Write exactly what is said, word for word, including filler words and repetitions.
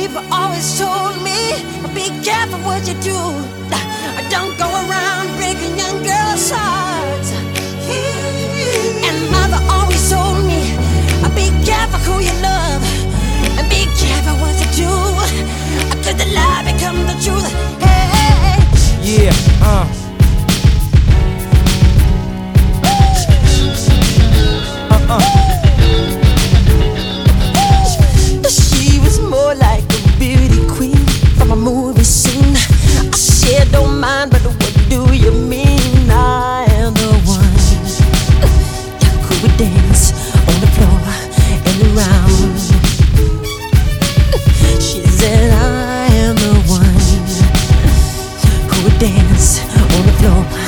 People always told me, be careful what you do. Don't go around breaking young girls' hearts. And mother always told me, be careful who you love, and be careful what you do, cause the lie becomes the truth. Hey. Yeah, uh. Uh-uh. She was more like a beauty queen from a movie scene. I said, don't mind, but what do you mean? I am the one who would dance on the floor and around. She said, I am the one who would dance on the floor